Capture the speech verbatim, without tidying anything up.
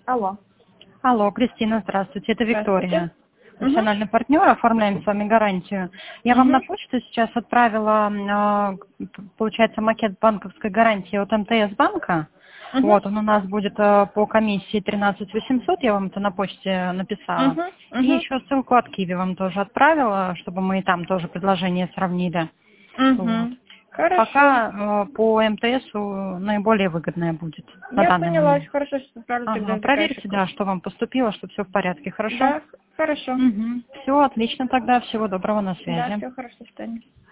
Алло. Алло, Кристина, здравствуйте, это Здравствуйте. Виктория. Профессиональный партнер, оформляем с вами гарантию. Я вам Мгм. на почту сейчас отправила, э, получается, макет банковской гарантии от МТС банка. Мгм. Вот, он у нас будет э, по комиссии тринадцать восемьсот, я вам это на почте написала. Мгм. И Мгм. еще ссылку от Киви вам тоже отправила, чтобы мы и там тоже предложение сравнили. Вот. Мгм. Хорошо. Пока э, по МТСу наиболее выгодное будет на Я данный поняла. момент. Хорошо, что отправлю тогда Ага, в проверьте, заказчик. да, что вам поступило, что все в порядке, хорошо? Да, хорошо. Угу. Все отлично тогда, всего доброго, на Да, связи. все хорошо, Таня.